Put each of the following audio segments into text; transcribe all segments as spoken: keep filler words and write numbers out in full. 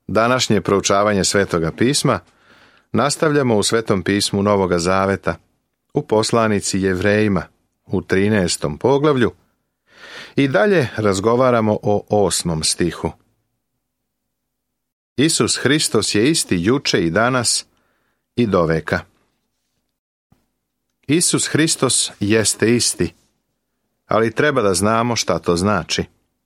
Današnje proučavanje Svetoga pisma nastavljamo u Svetom pismu Novoga Zaveta, u poslanici Jevrejima, u trinaestom poglavlju, i dalje razgovaramo o osmom stihu. Isus Hristos je isti juče i danas i doveka. Isus Hristos jeste isti, ali treba da znamo šta to znači.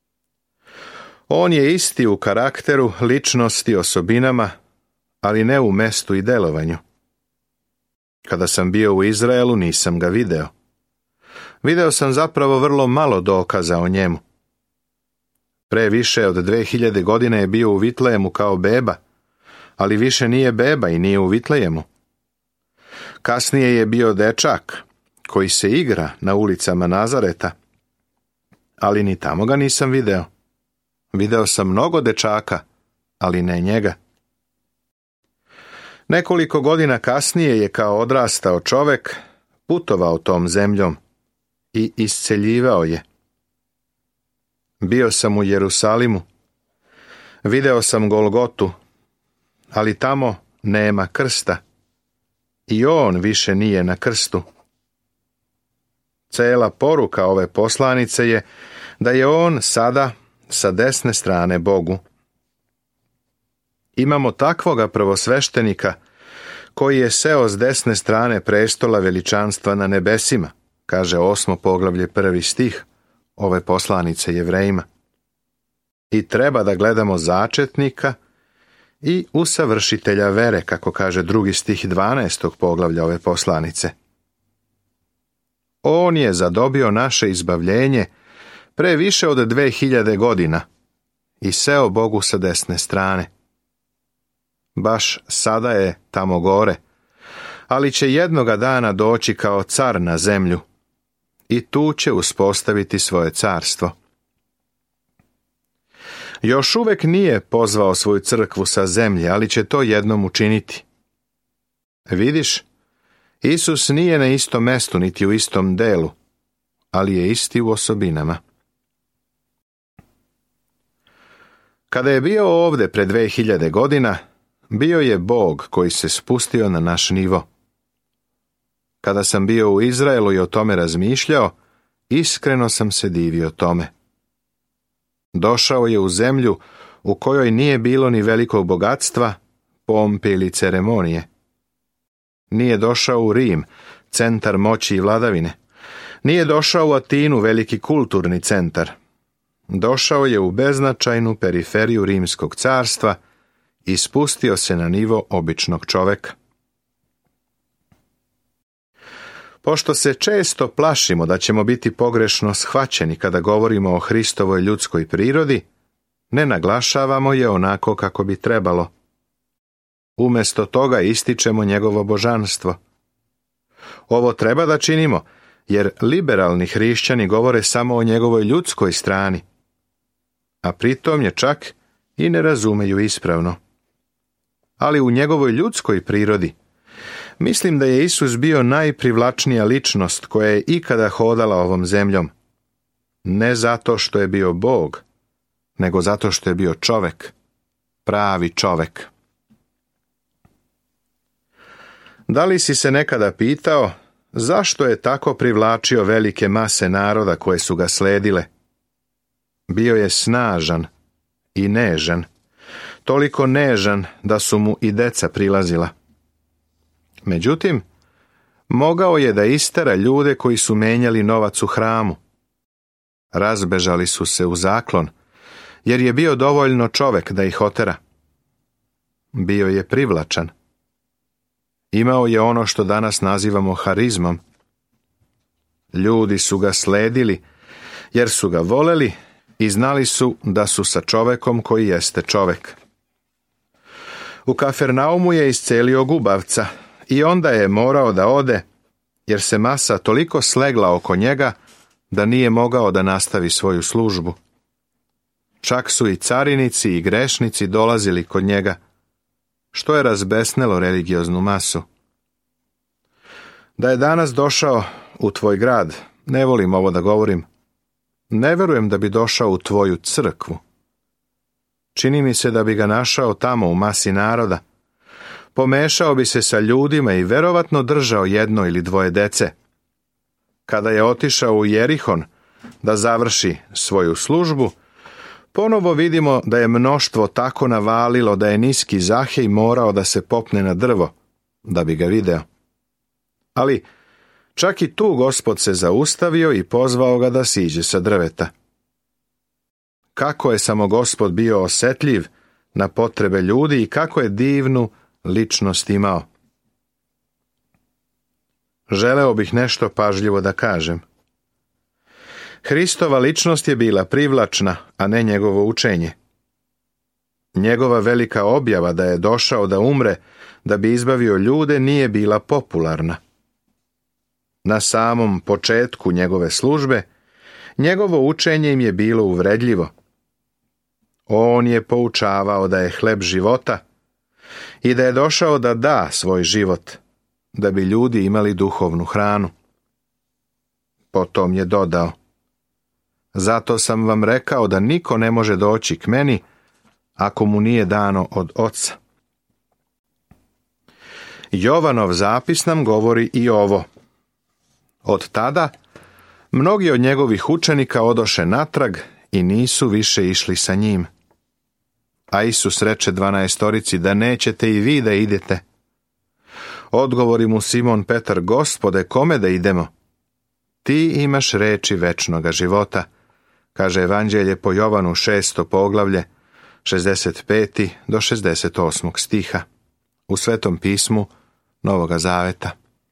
On je isti u karakteru, ličnosti, osobinama, ali ne u mestu i delovanju. Kada sam bio u Izraelu, nisam ga video. Video sam zapravo vrlo malo dokaza o njemu. Pre više od dve hiljade godine je bio u Vitlejemu kao beba, ali više nije beba i nije u Vitlejemu. Kasnije je bio dečak koji se igra na ulicama Nazareta, ali ni tamo ga nisam video. Video sam mnogo dečaka, ali ne njega. Nekoliko godina kasnije je kao odrastao čovek putovao tom zemljom i isceljivao je. Bio sam u Jerusalimu, video sam Golgotu, ali tamo nema krsta i on više nije na krstu. Cela poruka ove poslanice je da je on sada sa desne strane Bogu. Imamo takvoga prvosveštenika koji je seo s desne strane prestola veličanstva na nebesima, kaže osmo poglavlje prvi stih ove poslanice Jevrejima. I treba da gledamo začetnika i usavršitelja vere, kako kaže drugi stih dvanaestog poglavlja ove poslanice. On je zadobio naše izbavljenje pre više od dve hiljade godina i seo Bogu sa desne strane. Baš sada je tamo gore, ali će jednoga dana doći kao car na zemlju i tu će uspostaviti svoje carstvo. Još uvek nije pozvao svoju crkvu sa zemlje, ali će to jednom učiniti. Vidiš, Isus nije na istom mestu niti u istom delu, ali je isti u osobinama. Kada je bio ovde pre dve hiljade godina, bio je Bog koji se spustio na naš nivo. Kada sam bio u Izraelu i o tome razmišljao, iskreno sam se divio tome. Došao je u zemlju u kojoj nije bilo ni velikog bogatstva, pompe ili ceremonije. Nije došao u Rim, centar moći i vladavine. Nije došao u Atinu, veliki kulturni centar. Došao je u beznačajnu periferiju Rimskog carstva i spustio se na nivo običnog čoveka. Pošto se često plašimo da ćemo biti pogrešno shvaćeni kada govorimo o Hristovoj ljudskoj prirodi, ne naglašavamo je onako kako bi trebalo. Umesto toga ističemo njegovo božanstvo. Ovo treba da činimo, jer liberalni hrišćani govore samo o njegovoj ljudskoj strani, a pritom je čak i ne razumeju ispravno. Ali u njegovoj ljudskoj prirodi mislim da je Isus bio najprivlačnija ličnost koja je ikada hodala ovom zemljom. Ne zato što je bio Bog, nego zato što je bio čovek, pravi čovek. Da li si se nekada pitao zašto je tako privlačio velike mase naroda koje su ga sledile? Bio je snažan i nežan, toliko nežan da su mu i deca prilazila. Međutim, mogao je da istera ljude koji su menjali novac u hramu. Razbežali su se u zaklon, jer je bio dovoljno čovek da ih otera. Bio je privlačan. Imao je ono što danas nazivamo harizmom. Ljudi su ga sledili, jer su ga voleli i znali su da su sa čovekom koji jeste čovek. U Kafernaumu je iscelio gubavca i onda je morao da ode, jer se masa toliko slegla oko njega da nije mogao da nastavi svoju službu. Čak su i carinici i grešnici dolazili kod njega, što je razbesnelo religioznu masu. Da je danas došao u tvoj grad, ne volim ovo da govorim, ne verujem da bi došao u tvoju crkvu. Čini mi se da bi ga našao tamo u masi naroda. Pomešao bi se sa ljudima i verovatno držao jedno ili dvoje dece. Kada je otišao u Jerihon da završi svoju službu, ponovo vidimo da je mnoštvo tako navalilo da je niski Zahej morao da se popne na drvo, da bi ga video. Ali čak i tu Gospod se zaustavio i pozvao ga da siđe sa drveta. Kako je samo Gospod bio osjetljiv na potrebe ljudi i kako je divnu ličnost imao. Želeo bih nešto pažljivo da kažem. Hristova ličnost je bila privlačna, a ne njegovo učenje. Njegova velika objava da je došao da umre, da bi izbavio ljude, nije bila popularna. Na samom početku njegove službe, njegovo učenje im je bilo uvredljivo. On je poučavao da je hleb života i da je došao da da svoj život, da bi ljudi imali duhovnu hranu. Potom je dodao: zato sam vam rekao da niko ne može doći k meni ako mu nije dano od Oca. Jovanov zapis nam govori i ovo. Od tada mnogi od njegovih učenika odoše natrag i nisu više išli sa njim. A Isus reče dvanaestorici da nećete i vi da idete. Odgovori mu Simon Petar: Gospode, kome da idemo? Ti imaš reči večnoga života, kaže Evanđelje po Jovanu šesto poglavlje, šezdeset peti do šezdeset osmog stiha, u Svetom pismu Novoga Zaveta.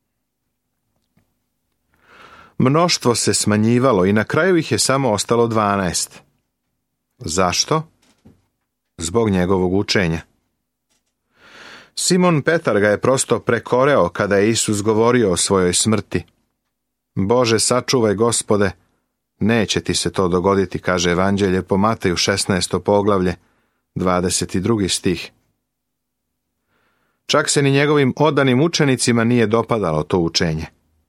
Mnoštvo se smanjivalo i na kraju ih je samo ostalo dvanaest. Zašto? Zbog njegovog učenja. Simon Petar ga je prosto prekoreo kada je Isus govorio o svojoj smrti. Bože, sačuvaj, Gospode, neće ti se to dogoditi, kaže Evanđelje po Mateju šesnaesto poglavlje, dvadeset drugi stih. Čak se ni njegovim odanim učenicima nije dopadalo to učenje.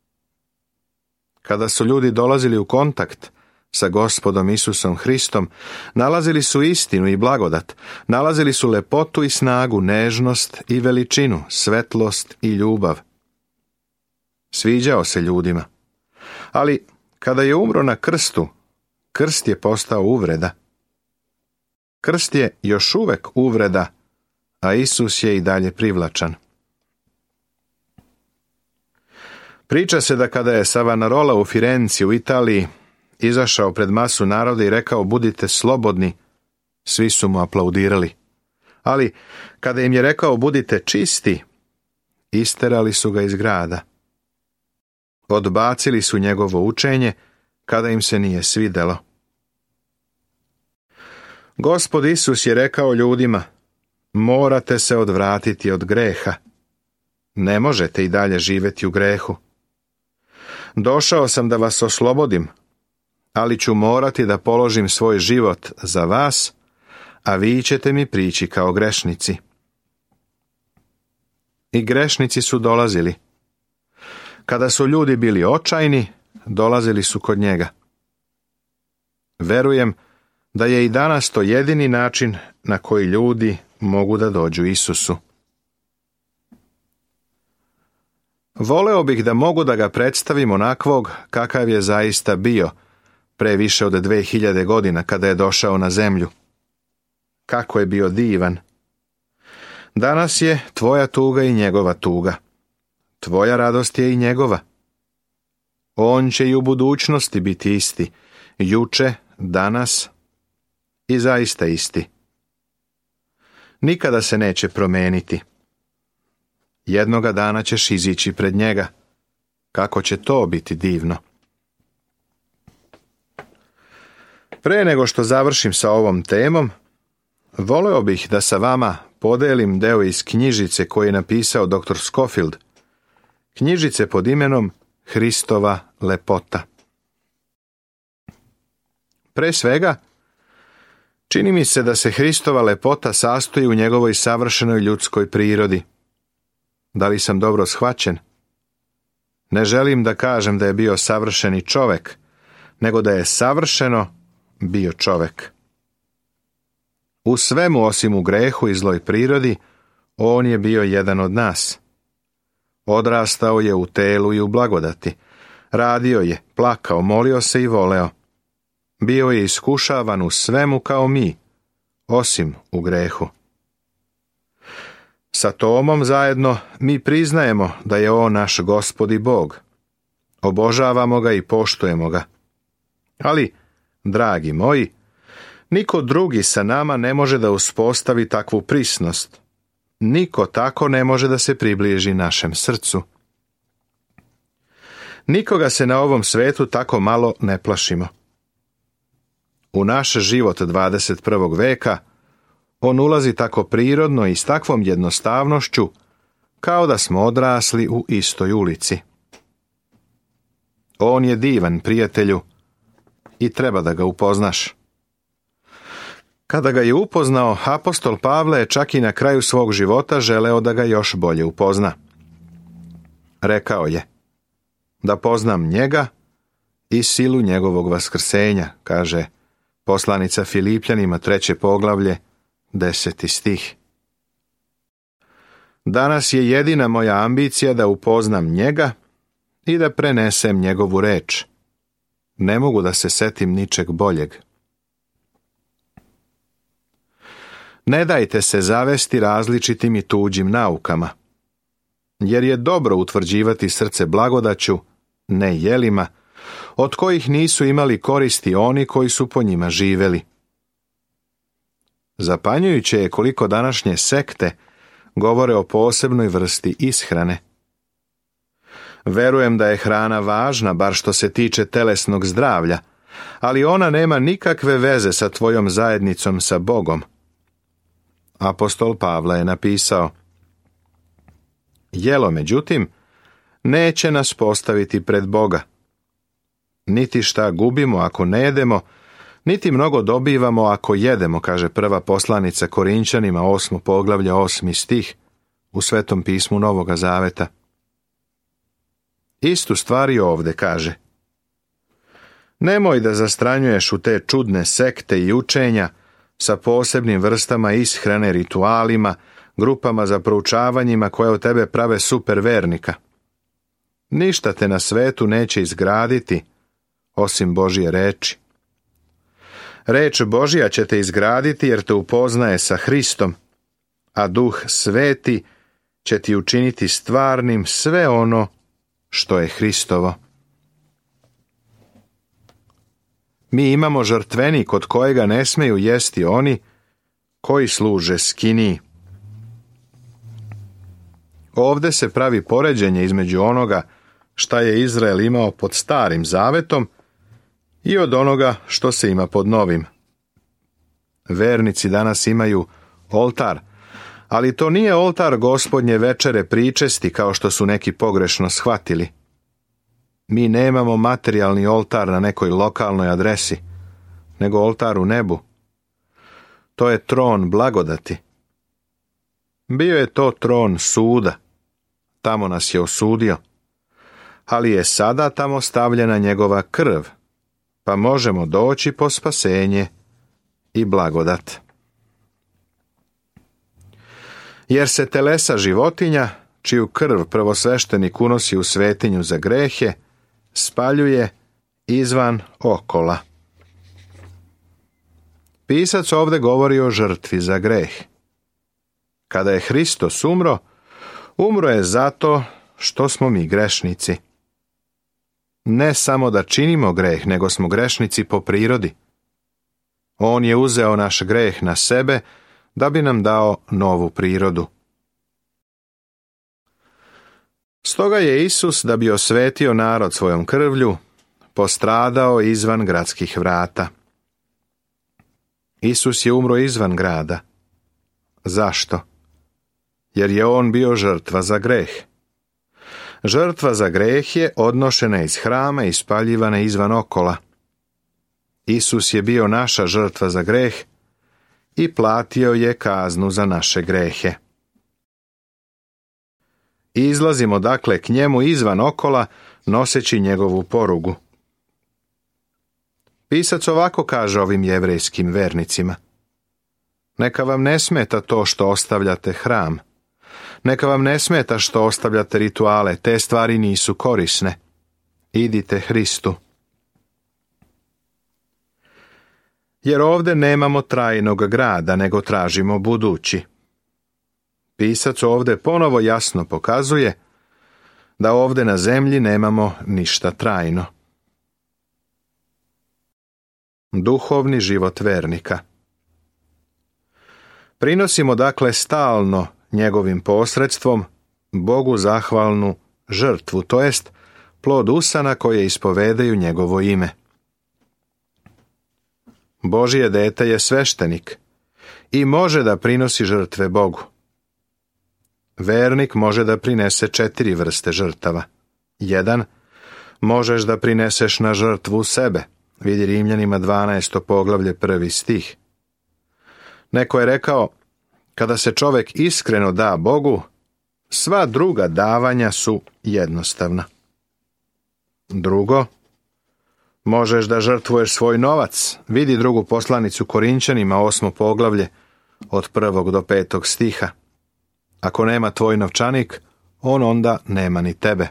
Kada su ljudi dolazili u kontakt sa Gospodom Isusom Hristom, nalazili su istinu i blagodat, nalazili su lepotu i snagu, nežnost i veličinu, svetlost i ljubav. Sviđao se ljudima. Ali kada je umro na krstu, krst je postao uvreda. Krst je još uvek uvreda, a Isus je i dalje privlačan. Priča se da kada je Savonarola u Firenci u Italiji izašao pred masu naroda i rekao: budite slobodni, svi su mu aplaudirali. Ali kada im je rekao: budite čisti, isterali su ga iz grada. Odbacili su njegovo učenje kada im se nije svidelo. Gospod Isus je rekao ljudima: morate se odvratiti od greha. Ne možete i dalje živjeti u grehu. Došao sam da vas oslobodim, ali ću morati da položim svoj život za vas, a vi ćete mi prići kao grešnici. I grešnici su dolazili. Kada su ljudi bili očajni, dolazili su kod njega. Verujem da je i danas to jedini način na koji ljudi mogu da dođu Isusu. Voleo bih da mogu da ga predstavim onakvog kakav je zaista bio pre više od dve hiljade godina kada je došao na zemlju. Kako je bio divan. Danas je tvoja tuga i njegova tuga. Tvoja radost je i njegova. On će i u budućnosti biti isti, juče, danas i zaista isti. Nikada se neće promeniti. Jednoga dana ćeš izići pred njega. Kako će to biti divno. Pre nego što završim sa ovom temom, voleo bih da sa vama podelim deo iz knjižice koju je napisao doktor Scofield, knjižice pod imenom Hristova lepota. Pre svega, čini mi se da se Hristova lepota sastoji u njegovoj savršenoj ljudskoj prirodi. Da li sam dobro shvaćen? Ne želim da kažem da je bio savršeni čovek, nego da je savršeno bio čovek. U svemu osim u grehu i zloj prirodi, on je bio jedan od nas. Odrastao je u telu i u blagodati. Radio je, plakao, molio se i voleo. Bio je iskušavan u svemu kao mi, osim u grehu. Sa Tomom zajedno mi priznajemo da je on naš Gospod i Bog. Obožavamo ga i poštujemo ga. Ali, dragi moji, niko drugi sa nama ne može da uspostavi takvu prisnost. Niko tako ne može da se približi našem srcu. Nikoga se na ovom svetu tako malo ne plašimo. U naš život dvadeset prvog veka on ulazi tako prirodno i s takvom jednostavnošću, kao da smo odrasli u istoj ulici. On je divan, prijatelju, i treba da ga upoznaš. Kada ga je upoznao, apostol Pavle je čak i na kraju svog života želeo da ga još bolje upozna. Rekao je, da poznam njega i silu njegovog vaskrsenja, kaže poslanica Filipljanima, treće poglavlje, deseti stih. Danas je jedina moja ambicija da upoznam njega i da prenesem njegovu reč. Ne mogu da se setim ničeg boljeg. Ne dajte se zavesti različitim i tuđim naukama, jer je dobro utvrđivati srce blagodaću, ne jelima, od kojih nisu imali koristi oni koji su po njima živeli. Zapanjujuće je koliko današnje sekte govore o posebnoj vrsti ishrane. Verujem da je hrana važna, bar što se tiče telesnog zdravlja, ali ona nema nikakve veze sa tvojom zajednicom sa Bogom. Apostol Pavle je napisao, jelo, međutim, neće nas postaviti pred Boga. Niti šta gubimo ako ne jedemo, niti mnogo dobivamo ako jedemo, kaže prva poslanica Korinćanima, osmo poglavlje, osmi stih, u Svetom pismu Novoga Zaveta. Istu stvar i ovdje kaže. Nemoj da zastranjuješ u te čudne sekte i učenja sa posebnim vrstama ishrane, ritualima, grupama za proučavanjima koje od tebe prave super vernika. Ništa te na svetu neće izgraditi, osim Božje reči. Reč Božja će te izgraditi jer te upoznaje sa Hristom, a Duh Sveti će ti učiniti stvarnim sve ono što je Hristovo. Mi imamo žrtvenik od kojega ne smeju jesti oni koji služe skiniji. Ovdje se pravi poređenje između onoga šta je Izrael imao pod starim zavetom i od onoga što se ima pod novim. Vernici danas imaju oltar, ali to nije oltar Gospodnje večere pričesti kao što su neki pogrešno shvatili. Mi nemamo materijalni oltar na nekoj lokalnoj adresi, nego oltar u nebu. To je tron blagodati. Bio je to tron suda. Tamo nas je osudio. Ali je sada tamo stavljena njegova krv, pa možemo doći po spasenje i blagodat. Jer se telesa životinja, čiju krv prvosveštenik unosi u svetinju za grehe, spaljuje izvan okola. Pisac ovdje govori o žrtvi za greh. Kada je Hristos umro, umro je zato što smo mi grešnici. Ne samo da činimo greh, nego smo grešnici po prirodi. On je uzeo naš greh na sebe da bi nam dao novu prirodu. Stoga je Isus, da bi osvetio narod svojom krvlju, postradao izvan gradskih vrata. Isus je umro izvan grada. Zašto? Jer je on bio žrtva za greh. Žrtva za greh je odnošena iz hrama i spaljivana izvan okola. Isus je bio naša žrtva za greh i platio je kaznu za naše grehe. Izlazimo dakle k njemu izvan okola, noseći njegovu porugu. Pisac ovako kaže ovim jevrejskim vernicima. Neka vam ne smeta to što ostavljate hram. Neka vam ne smeta što ostavljate rituale, te stvari nisu korisne. Idite Hristu. Jer ovdje nemamo trajnog grada, nego tražimo budući. Pisac ovdje ponovo jasno pokazuje da ovdje na zemlji nemamo ništa trajno. Duhovni život vernika. Prinosimo dakle stalno njegovim posredstvom Bogu zahvalnu žrtvu, to jest plod usana koje ispovedaju njegovo ime. Božje dete je sveštenik i može da prinosi žrtve Bogu. Vernik može da prinese četiri vrste žrtava. Jedan, možeš da prineseš na žrtvu sebe. Vidi Rimljanima dvanaesto poglavlje prvi stih. Neko je rekao, kada se čovjek iskreno da Bogu, sva druga davanja su jednostavna. Drugo, možeš da žrtvuješ svoj novac. Vidi drugu poslanicu Korinčanima, osmo poglavlje, od prvog do petog stiha. Ako nema tvoj novčanik, on onda nema ni tebe.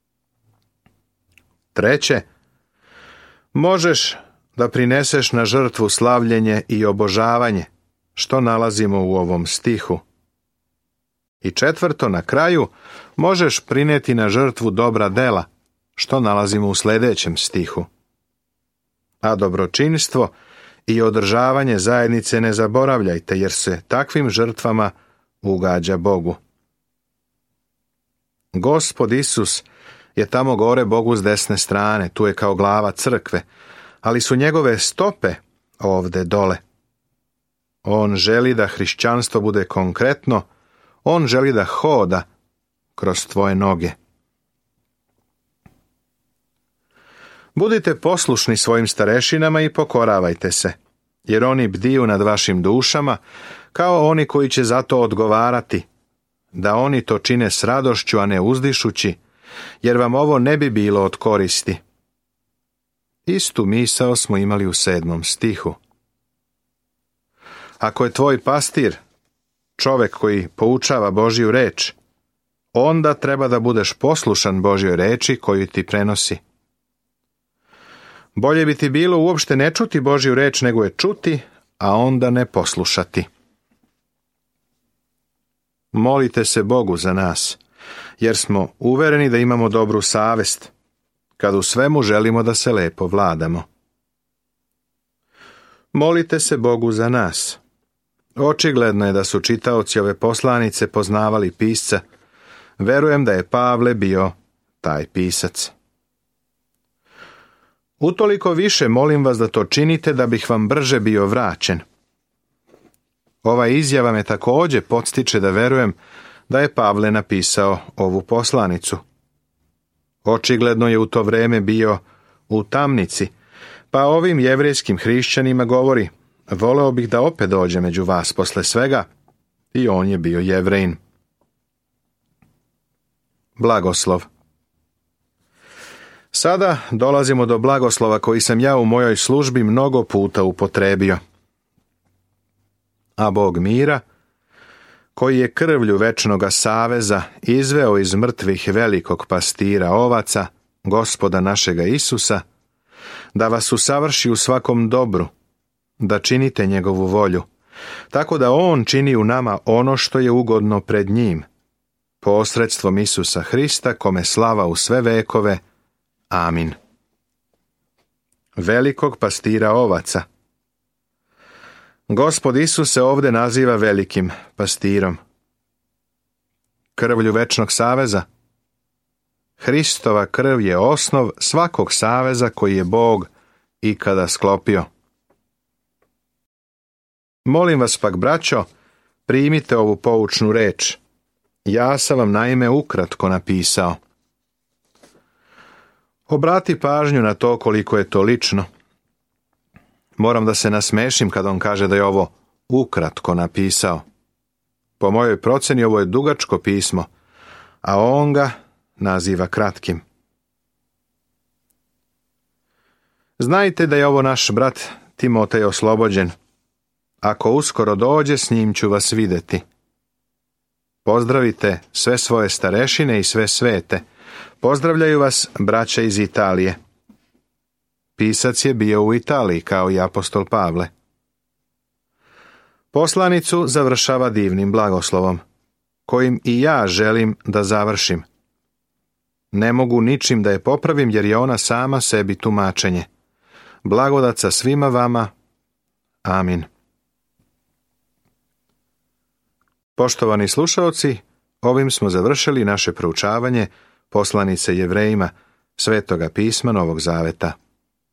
Treće, možeš da prineseš na žrtvu slavljenje i obožavanje, što nalazimo u ovom stihu. I četvrto, na kraju, možeš prineti na žrtvu dobra dela, što nalazimo u sljedećem stihu. A dobročinstvo i održavanje zajednice ne zaboravljajte, jer se takvim žrtvama ugađa Bogu. Gospod Isus je tamo gore Bogu s desne strane, tu je kao glava crkve, ali su njegove stope ovde dole. On želi da hrišćanstvo bude konkretno, on želi da hoda kroz tvoje noge. Budite poslušni svojim starešinama i pokoravajte se, jer oni bdiju nad vašim dušama, kao oni koji će za to odgovarati, da oni to čine s radošću, a ne uzdišući, jer vam ovo ne bi bilo od koristi. Istu misao smo imali u sedmom stihu. Ako je tvoj pastir čovjek koji poučava Božju reč, onda treba da budeš poslušan Božjoj reči koju ti prenosi. Bolje bi ti bilo uopšte ne čuti Božju reč nego je čuti, a onda ne poslušati. Molite se Bogu za nas, jer smo uvereni da imamo dobru savest, kad u svemu želimo da se lepo vladamo. Molite se Bogu za nas. Očigledno je da su čitaoci ove poslanice poznavali pisca. Verujem da je Pavle bio taj pisac. Utoliko više molim vas da to činite da bih vam brže bio vraćen. Ova izjava me također podstiče da verujem da je Pavle napisao ovu poslanicu. Očigledno je u to vrijeme bio u tamnici, pa ovim jevrejskim hrišćanima govori: voleo bih da opet dođe među vas posle svega, i on je bio Jevrejin. Blagoslov. Sada dolazimo do blagoslova koji sam ja u mojoj službi mnogo puta upotrebio. A Bog mira, koji je krvlju večnoga saveza izveo iz mrtvih velikog pastira ovaca, Gospoda našega Isusa, da vas usavrši u svakom dobru, da činite njegovu volju, tako da on čini u nama ono što je ugodno pred njim, posredstvom Isusa Hrista, kome slava u sve vekove. Amin. Velikog pastira ovaca. Gospod Isus se ovdje naziva velikim pastirom. Krvlju večnog saveza. Hristova krv je osnov svakog saveza koji je Bog ikada sklopio. Molim vas pak, braćo, primite ovu poučnu reč. Ja sam vam naime ukratko napisao. Obrati pažnju na to koliko je to lično. Moram da se nasmešim kad on kaže da je ovo ukratko napisao. Po mojoj proceni ovo je dugačko pismo, a on ga naziva kratkim. Znajte da je ovo naš brat Timotej oslobođen, Ako uskoro dođe, s njim ću vas vidjeti. Pozdravite sve svoje starešine i sve svete. Pozdravljaju vas braća iz Italije. Pisac je bio u Italiji kao i apostol Pavle. Poslanicu završava divnim blagoslovom, kojim i ja želim da završim. Ne mogu ničim da je popravim, jer je ona sama sebi tumačenje. Blagodat sa svima vama. Amin. Poštovani slušaoci, ovim smo završili naše proučavanje poslanice Jevrejima, Svetoga pisma Novog Zaveta.